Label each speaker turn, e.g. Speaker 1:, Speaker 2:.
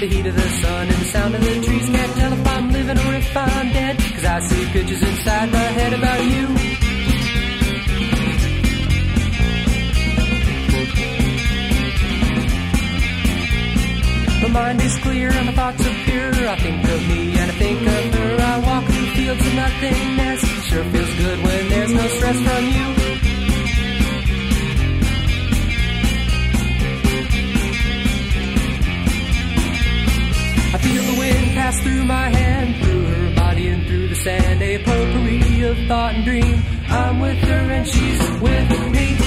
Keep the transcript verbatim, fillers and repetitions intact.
Speaker 1: The heat of the sun and the sound of the trees. Can't tell if I'm living or if I'm dead, 'cause I see pictures inside my head about you. My mind is clear and my thoughts are pure. I think of me and I think of her. I walk through fields of nothingness. Sure feels good when there's no stress from you. I feel the wind pass through my hand, through her body and through the sand. A potpourri of thought and dream. I'm with her and she's with me.